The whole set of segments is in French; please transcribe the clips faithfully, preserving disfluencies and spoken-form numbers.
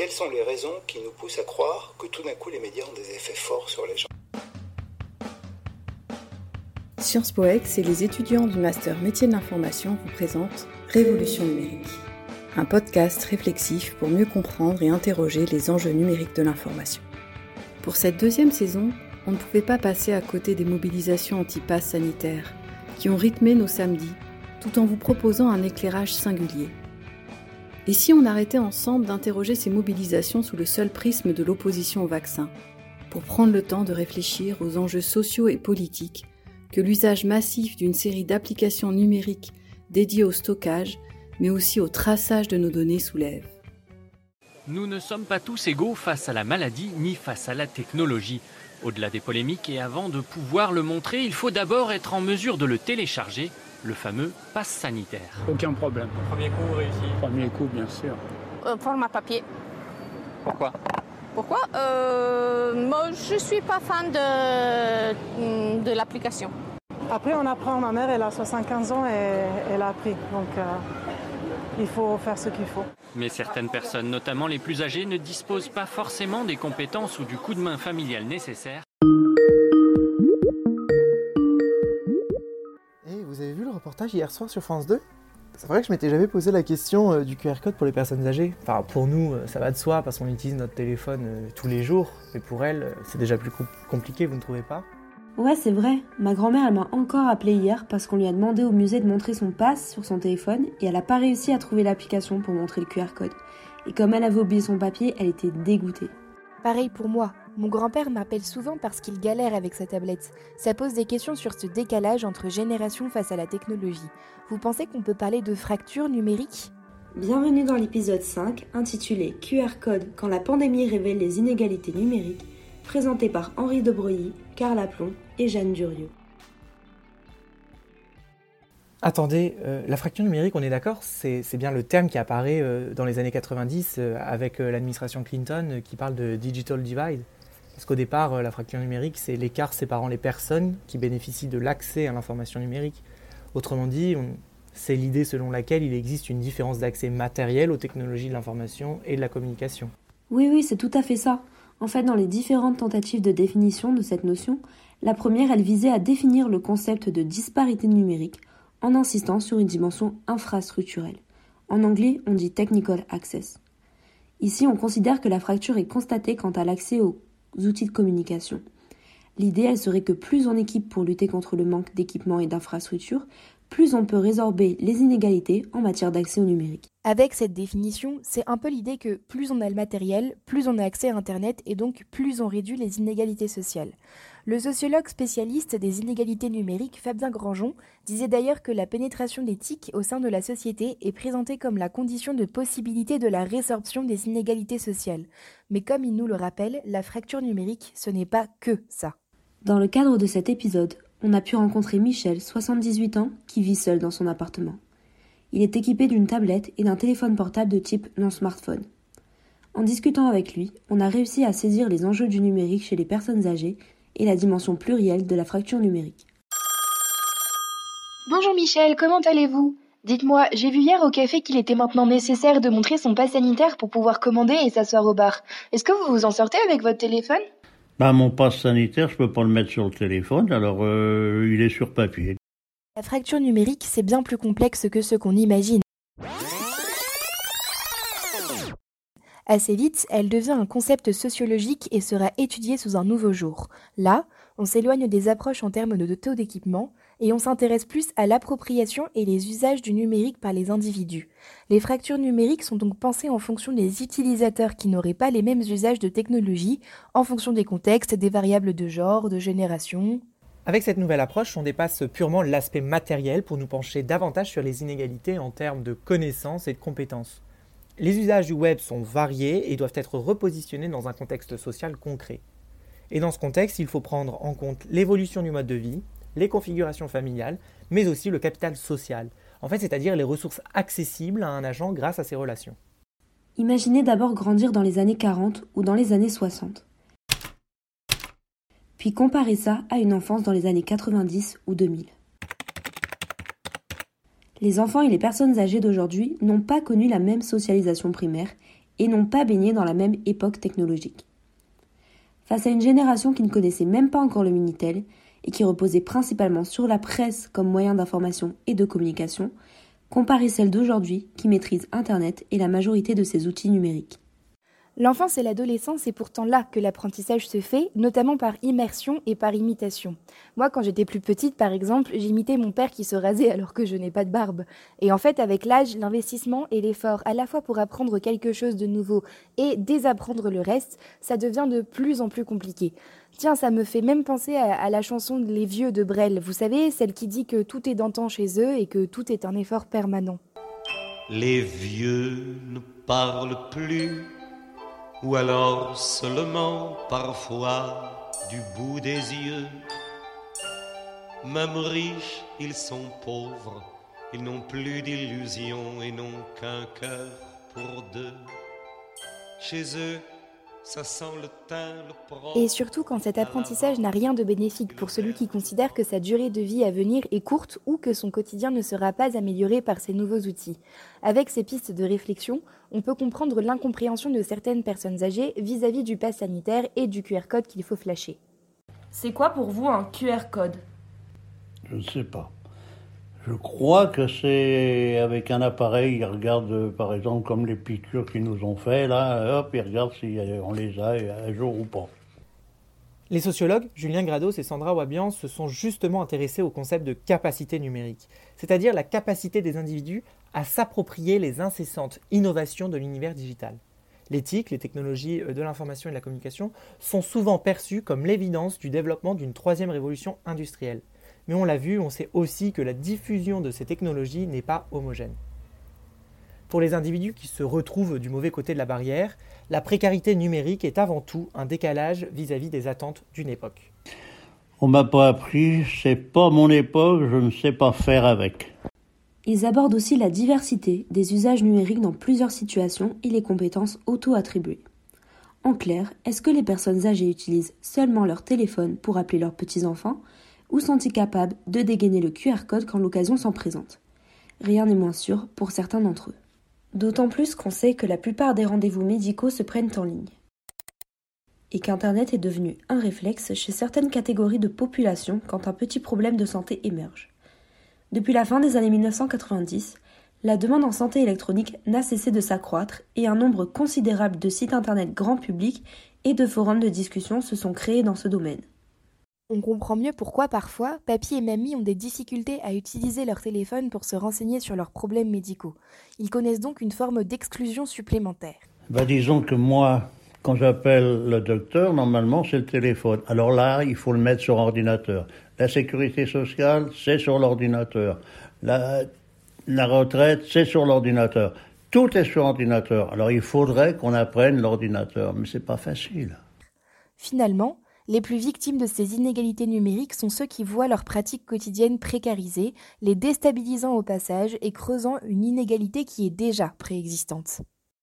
quelles sont les raisons qui nous poussent à croire que tout d'un coup les médias ont des effets forts sur les gens. Sciences Po Ex et les étudiants du Master Métiers de l'Information vous présentent Révolution numérique, un podcast réflexif pour mieux comprendre et interroger les enjeux numériques de l'information. Pour cette deuxième saison, on ne pouvait pas passer à côté des mobilisations anti-pass sanitaires qui ont rythmé nos samedis, tout en vous proposant un éclairage singulier. Et si on arrêtait ensemble d'interroger ces mobilisations sous le seul prisme de l'opposition au vaccin, pour prendre le temps de réfléchir aux enjeux sociaux et politiques que l'usage massif d'une série d'applications numériques dédiées au stockage, mais aussi au traçage de nos données soulève. Nous ne sommes pas tous égaux face à la maladie ni face à la technologie. Au-delà des polémiques et avant de pouvoir le montrer, il faut d'abord être en mesure de le télécharger, le fameux pass sanitaire. Aucun problème. Premier coup réussi. Premier coup, bien sûr. Euh, format papier. Pourquoi ? Pourquoi euh, Moi, je ne suis pas fan de, de l'application. Après, on apprend. Ma mère, elle a soixante-quinze ans et elle a appris. Donc, euh, il faut faire ce qu'il faut. Mais certaines personnes, notamment les plus âgées, ne disposent pas forcément des compétences ou du coup de main familial nécessaire. Hey, vous avez vu le reportage hier soir sur France deux ? C'est vrai que je m'étais jamais posé la question euh, du Q R code pour les personnes âgées. Enfin, pour nous, euh, ça va de soi parce qu'on utilise notre téléphone euh, tous les jours. Mais pour elles, euh, c'est déjà plus com- compliqué, vous ne trouvez pas ? Ouais, c'est vrai. Ma grand-mère, elle m'a encore appelé hier parce qu'on lui a demandé au musée de montrer son pass sur son téléphone et elle a pas réussi à trouver l'application pour montrer le Q R code. Et comme elle avait oublié son papier, elle était dégoûtée. Pareil pour moi. Mon grand-père m'appelle souvent parce qu'il galère avec sa tablette. Ça pose des questions sur ce décalage entre générations face à la technologie. Vous pensez qu'on peut parler de fracture numérique ? Bienvenue dans l'épisode cinq, intitulé Q R code quand la pandémie révèle les inégalités numériques, présenté par Henri de Broglie, Carl Aplon et Jeanne Durieux. Attendez, euh, la fracture numérique, on est d'accord, c'est, c'est bien le terme qui apparaît euh, dans les années quatre-vingt-dix euh, avec euh, l'administration Clinton euh, qui parle de digital divide. Parce qu'au départ, euh, la fracture numérique, c'est l'écart séparant les personnes qui bénéficient de l'accès à l'information numérique. Autrement dit, on, c'est l'idée selon laquelle il existe une différence d'accès matériel aux technologies de l'information et de la communication. Oui, oui, c'est tout à fait ça. En fait, dans les différentes tentatives de définition de cette notion, la première, elle visait à définir le concept de disparité numérique en insistant sur une dimension infrastructurelle. En anglais, on dit technical access. Ici, on considère que la fracture est constatée quant à l'accès aux outils de communication. L'idée, elle serait que plus on équipe pour lutter contre le manque d'équipement et d'infrastructures, plus on peut résorber les inégalités en matière d'accès au numérique. Avec cette définition, c'est un peu l'idée que plus on a le matériel, plus on a accès à Internet et donc plus on réduit les inégalités sociales. Le sociologue spécialiste des inégalités numériques Fabien Granjon disait d'ailleurs que la pénétration des T I C au sein de la société est présentée comme la condition de possibilité de la résorption des inégalités sociales. Mais comme il nous le rappelle, la fracture numérique, ce n'est pas que ça. Dans le cadre de cet épisode, on a pu rencontrer Michel, soixante-dix-huit ans, qui vit seul dans son appartement. Il est équipé d'une tablette et d'un téléphone portable de type non-smartphone. En discutant avec lui, on a réussi à saisir les enjeux du numérique chez les personnes âgées et la dimension plurielle de la fracture numérique. Bonjour Michel, comment allez-vous ? Dites-moi, j'ai vu hier au café qu'il était maintenant nécessaire de montrer son pass sanitaire pour pouvoir commander et s'asseoir au bar. Est-ce que vous vous en sortez avec votre téléphone ? Bah, mon pass sanitaire, je peux pas le mettre sur le téléphone, alors euh, il est sur papier. La fracture numérique, c'est bien plus complexe que ce qu'on imagine. Assez vite, elle devient un concept sociologique et sera étudiée sous un nouveau jour. Là, on s'éloigne des approches en termes de taux d'équipement et on s'intéresse plus à l'appropriation et les usages du numérique par les individus. Les fractures numériques sont donc pensées en fonction des utilisateurs qui n'auraient pas les mêmes usages de technologie, en fonction des contextes, des variables de genre, de génération. Avec cette nouvelle approche, on dépasse purement l'aspect matériel pour nous pencher davantage sur les inégalités en termes de connaissances et de compétences. Les usages du web sont variés et doivent être repositionnés dans un contexte social concret. Et dans ce contexte, il faut prendre en compte l'évolution du mode de vie, les configurations familiales, mais aussi le capital social. En fait, c'est-à-dire les ressources accessibles à un agent grâce à ses relations. Imaginez d'abord grandir dans les années quarante ou dans les années soixante. Puis comparez ça à une enfance dans les années quatre-vingt-dix ou deux mille. Les enfants et les personnes âgées d'aujourd'hui n'ont pas connu la même socialisation primaire et n'ont pas baigné dans la même époque technologique. Face à une génération qui ne connaissait même pas encore le Minitel et qui reposait principalement sur la presse comme moyen d'information et de communication, comparez celle d'aujourd'hui qui maîtrise Internet et la majorité de ses outils numériques. L'enfance et l'adolescence, c'est pourtant là que l'apprentissage se fait, notamment par immersion et par imitation. Moi, quand j'étais plus petite, par exemple, j'imitais mon père qui se rasait alors que je n'ai pas de barbe. Et en fait, avec l'âge, l'investissement et l'effort, à la fois pour apprendre quelque chose de nouveau et désapprendre le reste, ça devient de plus en plus compliqué. Tiens, ça me fait même penser à, à la chanson Les Vieux de Brel, vous savez, celle qui dit que tout est d'antan chez eux et que tout est un effort permanent. Les vieux ne parlent plus, ou alors seulement parfois du bout des yeux. Même riches, ils sont pauvres, ils n'ont plus d'illusions et n'ont qu'un cœur pour deux. Chez eux, ça sent le thym, le propre. Et surtout quand cet apprentissage n'a rien de bénéfique pour celui qui considère que sa durée de vie à venir est courte ou que son quotidien ne sera pas amélioré par ces nouveaux outils. Avec ces pistes de réflexion, on peut comprendre l'incompréhension de certaines personnes âgées vis-à-vis du pass sanitaire et du Q R code qu'il faut flasher. C'est quoi pour vous un Q R code ? Je ne sais pas. Je crois que c'est avec un appareil, ils regardent par exemple comme les piqûres qu'ils nous ont fait, là, hop, ils regardent si on les a à jour ou pas. Les sociologues, Julien Grados et Sandra Wabian, se sont justement intéressés au concept de capacité numérique, c'est-à-dire la capacité des individus à s'approprier les incessantes innovations de l'univers digital. L'éthique, les technologies de l'information et de la communication sont souvent perçues comme l'évidence du développement d'une troisième révolution industrielle. Mais on l'a vu, on sait aussi que la diffusion de ces technologies n'est pas homogène. Pour les individus qui se retrouvent du mauvais côté de la barrière, la précarité numérique est avant tout un décalage vis-à-vis des attentes d'une époque. On m'a pas appris, c'est pas mon époque, je ne sais pas faire avec. Ils abordent aussi la diversité des usages numériques dans plusieurs situations et les compétences auto-attribuées. En clair, est-ce que les personnes âgées utilisent seulement leur téléphone pour appeler leurs petits-enfants ou sont-ils capables de dégainer le Q R code quand l'occasion s'en présente ? Rien n'est moins sûr pour certains d'entre eux. D'autant plus qu'on sait que la plupart des rendez-vous médicaux se prennent en ligne. Et qu'Internet est devenu un réflexe chez certaines catégories de population quand un petit problème de santé émerge. Depuis la fin des années mille neuf cent quatre-vingt-dix, la demande en santé électronique n'a cessé de s'accroître et un nombre considérable de sites Internet grand public et de forums de discussion se sont créés dans ce domaine. On comprend mieux pourquoi parfois, papy et mamie ont des difficultés à utiliser leur téléphone pour se renseigner sur leurs problèmes médicaux. Ils connaissent donc une forme d'exclusion supplémentaire. Ben, disons que moi, quand j'appelle le docteur, normalement c'est le téléphone. Alors là, il faut le mettre sur ordinateur. La sécurité sociale, c'est sur l'ordinateur. La, la retraite, c'est sur l'ordinateur. Tout est sur ordinateur. Alors il faudrait qu'on apprenne l'ordinateur, mais c'est pas facile. Finalement, les plus victimes de ces inégalités numériques sont ceux qui voient leur pratique quotidienne précarisée, les déstabilisant au passage et creusant une inégalité qui est déjà préexistante.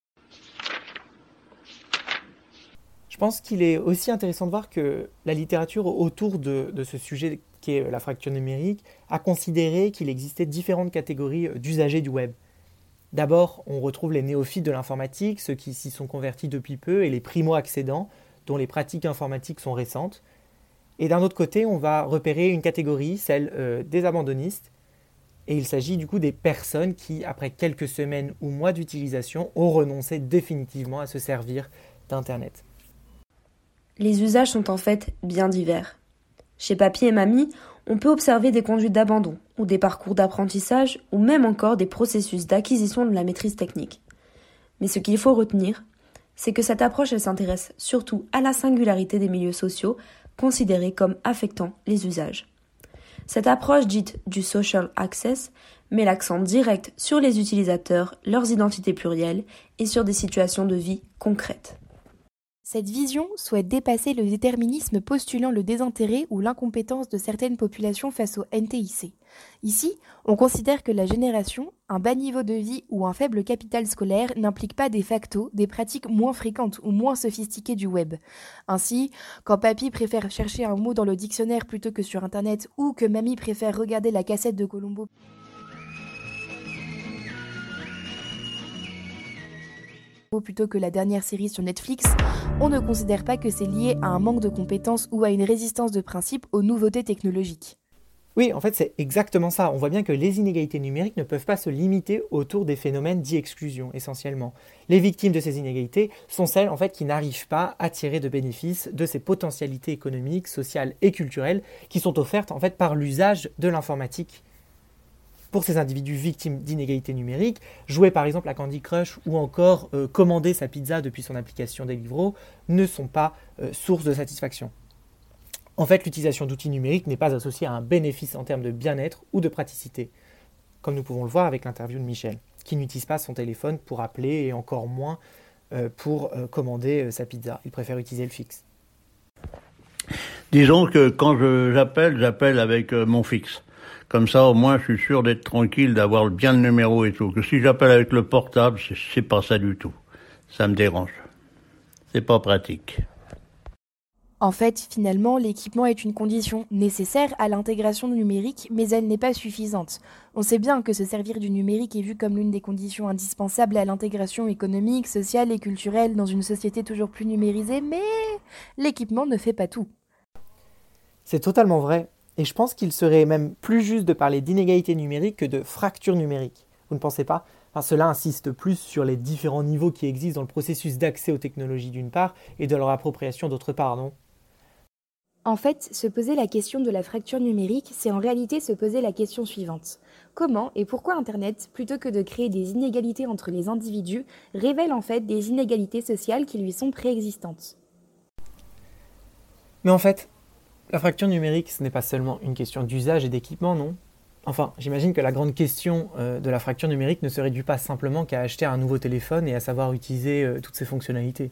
Je pense qu'il est aussi intéressant de voir que la littérature autour de, de ce sujet qui est la fracture numérique a considéré qu'il existait différentes catégories d'usagers du web. D'abord, on retrouve les néophytes de l'informatique, ceux qui s'y sont convertis depuis peu, et les primo-accédants, dont les pratiques informatiques sont récentes. Et d'un autre côté, on va repérer une catégorie, celle euh, des abandonnistes. Et il s'agit du coup des personnes qui, après quelques semaines ou mois d'utilisation, ont renoncé définitivement à se servir d'Internet. Les usages sont en fait bien divers. Chez papy et mamie, on peut observer des conduites d'abandon, ou des parcours d'apprentissage, ou même encore des processus d'acquisition de la maîtrise technique. Mais ce qu'il faut retenir, c'est que cette approche elle s'intéresse surtout à la singularité des milieux sociaux considérés comme affectant les usages. Cette approche dite du social access met l'accent direct sur les utilisateurs, leurs identités plurielles et sur des situations de vie concrètes. Cette vision souhaite dépasser le déterminisme postulant le désintérêt ou l'incompétence de certaines populations face au N T I C. Ici, on considère que la génération, un bas niveau de vie ou un faible capital scolaire n'implique pas de facto des pratiques moins fréquentes ou moins sophistiquées du web. Ainsi, quand papy préfère chercher un mot dans le dictionnaire plutôt que sur Internet ou que mamie préfère regarder la cassette de Colombo plutôt que la dernière série sur Netflix, on ne considère pas que c'est lié à un manque de compétences ou à une résistance de principe aux nouveautés technologiques. Oui, en fait, c'est exactement ça. On voit bien que les inégalités numériques ne peuvent pas se limiter autour des phénomènes dits exclusion, essentiellement. Les victimes de ces inégalités sont celles, en fait, qui n'arrivent pas à tirer de bénéfice de ces potentialités économiques, sociales et culturelles qui sont offertes, en fait, par l'usage de l'informatique. Pour ces individus victimes d'inégalités numériques, jouer par exemple à Candy Crush ou encore euh, commander sa pizza depuis son application Deliveroo ne sont pas euh, source de satisfaction. En fait, l'utilisation d'outils numériques n'est pas associée à un bénéfice en termes de bien-être ou de praticité, comme nous pouvons le voir avec l'interview de Michel, qui n'utilise pas son téléphone pour appeler et encore moins euh, pour euh, commander euh, sa pizza. Il préfère utiliser le fixe. Disons que quand je, j'appelle, j'appelle avec euh, mon fixe. Comme ça, au moins, je suis sûr d'être tranquille, d'avoir bien le numéro et tout. Que si j'appelle avec le portable, c'est, c'est pas ça du tout. Ça me dérange. C'est pas pratique. En fait, finalement, l'équipement est une condition nécessaire à l'intégration du numérique, mais elle n'est pas suffisante. On sait bien que se servir du numérique est vu comme l'une des conditions indispensables à l'intégration économique, sociale et culturelle dans une société toujours plus numérisée, mais l'équipement ne fait pas tout. C'est totalement vrai. Et je pense qu'il serait même plus juste de parler d'inégalité numérique que de fracture numérique. Vous ne pensez pas ? Enfin, cela insiste plus sur les différents niveaux qui existent dans le processus d'accès aux technologies d'une part et de leur appropriation d'autre part, non ? En fait, se poser la question de la fracture numérique, c'est en réalité se poser la question suivante. Comment et pourquoi Internet, plutôt que de créer des inégalités entre les individus, révèle en fait des inégalités sociales qui lui sont préexistantes ? Mais en fait, la fracture numérique, ce n'est pas seulement une question d'usage et d'équipement, non ? Enfin, j'imagine que la grande question euh, de la fracture numérique ne se réduit pas simplement qu'à acheter un nouveau téléphone et à savoir utiliser euh, toutes ses fonctionnalités.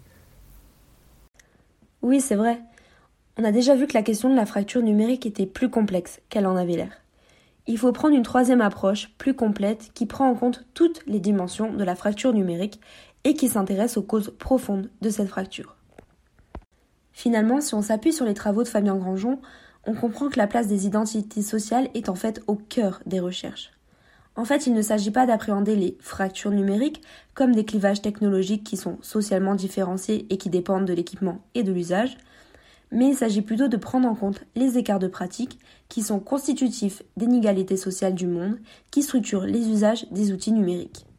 Oui, c'est vrai. On a déjà vu que la question de la fracture numérique était plus complexe qu'elle en avait l'air. Il faut prendre une troisième approche, plus complète, qui prend en compte toutes les dimensions de la fracture numérique et qui s'intéresse aux causes profondes de cette fracture. Finalement, si on s'appuie sur les travaux de Fabien Granjon, on comprend que la place des identités sociales est en fait au cœur des recherches. En fait, il ne s'agit pas d'appréhender les fractures numériques comme des clivages technologiques qui sont socialement différenciés et qui dépendent de l'équipement et de l'usage, mais il s'agit plutôt de prendre en compte les écarts de pratique qui sont constitutifs d'inégalités sociales du monde qui structurent les usages des outils numériques.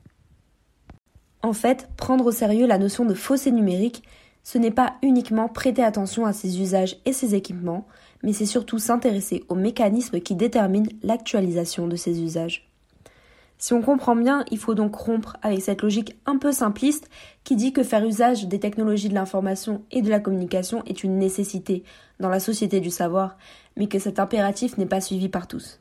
En fait, prendre au sérieux la notion de fossé numérique, ce n'est pas uniquement prêter attention à ces usages et ces équipements, mais c'est surtout s'intéresser aux mécanismes qui déterminent l'actualisation de ces usages. Si on comprend bien, il faut donc rompre avec cette logique un peu simpliste qui dit que faire usage des technologies de l'information et de la communication est une nécessité dans la société du savoir, mais que cet impératif n'est pas suivi par tous.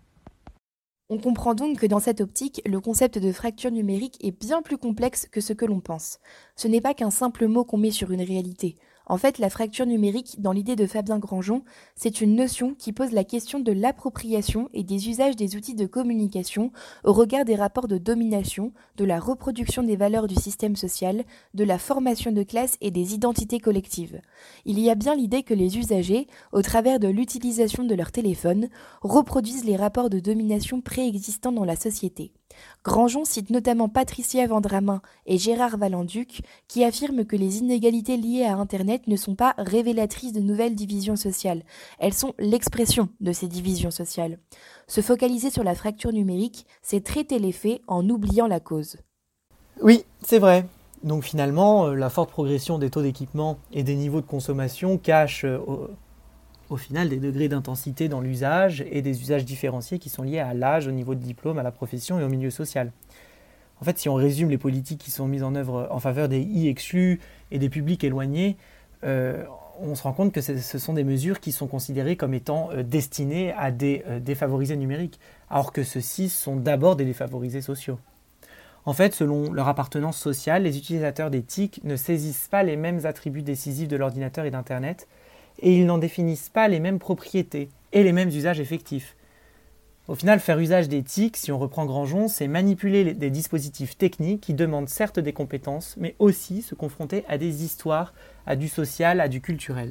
On comprend donc que dans cette optique, le concept de fracture numérique est bien plus complexe que ce que l'on pense. Ce n'est pas qu'un simple mot qu'on met sur une réalité. En fait, la fracture numérique, dans l'idée de Fabien Granjon, c'est une notion qui pose la question de l'appropriation et des usages des outils de communication au regard des rapports de domination, de la reproduction des valeurs du système social, de la formation de classe et des identités collectives. Il y a bien l'idée que les usagers, au travers de l'utilisation de leur téléphone, reproduisent les rapports de domination préexistants dans la société. Granjon cite notamment Patricia Vendramin et Gérard Valenduc qui affirment que les inégalités liées à Internet ne sont pas révélatrices de nouvelles divisions sociales, elles sont l'expression de ces divisions sociales. Se focaliser sur la fracture numérique, c'est traiter les faits en oubliant la cause. Oui, c'est vrai. Donc finalement, la forte progression des taux d'équipement et des niveaux de consommation cache euh, au, au final des degrés d'intensité dans l'usage et des usages différenciés qui sont liés à l'âge, au niveau de diplôme, à la profession et au milieu social. En fait, si on résume les politiques qui sont mises en œuvre en faveur des I exclus et des publics éloignés, euh, on se rend compte que ce sont des mesures qui sont considérées comme étant euh, destinées à des euh, défavorisés numériques, alors que ceux-ci sont d'abord des défavorisés sociaux. En fait, selon leur appartenance sociale, les utilisateurs des T I C ne saisissent pas les mêmes attributs décisifs de l'ordinateur et d'Internet, et ils n'en définissent pas les mêmes propriétés et les mêmes usages effectifs. Au final, faire usage des T I C, si on reprend Granjon, c'est manipuler des dispositifs techniques qui demandent certes des compétences, mais aussi se confronter à des histoires, à du social, à du culturel.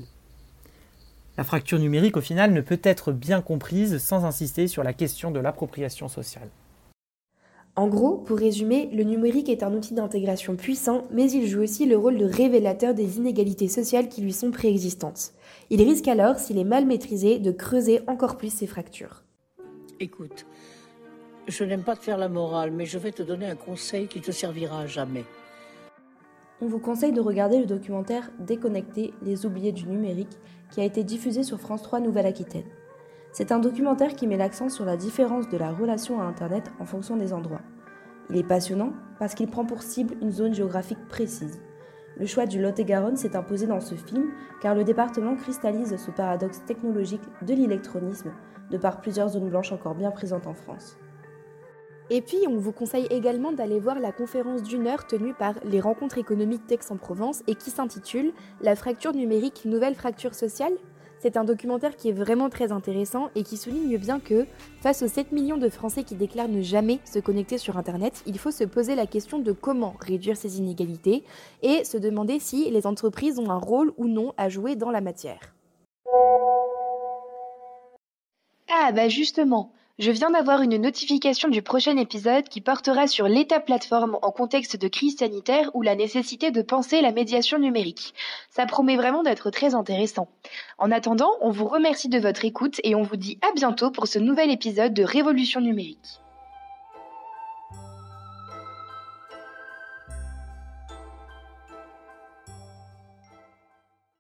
La fracture numérique, au final, ne peut être bien comprise sans insister sur la question de l'appropriation sociale. En gros, pour résumer, le numérique est un outil d'intégration puissant, mais il joue aussi le rôle de révélateur des inégalités sociales qui lui sont préexistantes. Il risque alors, s'il est mal maîtrisé, de creuser encore plus ces fractures. Écoute, je n'aime pas te faire la morale, mais je vais te donner un conseil qui te servira à jamais. On vous conseille de regarder le documentaire Déconnectés, les oubliés du numérique, qui a été diffusé sur France trois Nouvelle-Aquitaine. C'est un documentaire qui met l'accent sur la différence de la relation à Internet en fonction des endroits. Il est passionnant parce qu'il prend pour cible une zone géographique précise. Le choix du Lot-et-Garonne s'est imposé dans ce film car le département cristallise ce paradoxe technologique de l'électronisme de par plusieurs zones blanches encore bien présentes en France. Et puis, on vous conseille également d'aller voir la conférence d'une heure tenue par les rencontres économiques d'Aix-en-Provence et qui s'intitule « La fracture numérique, nouvelle fracture sociale ». C'est un documentaire qui est vraiment très intéressant et qui souligne bien que, face aux sept millions de Français qui déclarent ne jamais se connecter sur Internet, il faut se poser la question de comment réduire ces inégalités et se demander si les entreprises ont un rôle ou non à jouer dans la matière. Ah bah justement, je viens d'avoir une notification du prochain épisode qui portera sur l'État plateforme en contexte de crise sanitaire ou la nécessité de penser la médiation numérique. Ça promet vraiment d'être très intéressant. En attendant, on vous remercie de votre écoute et on vous dit à bientôt pour ce nouvel épisode de Révolution numérique.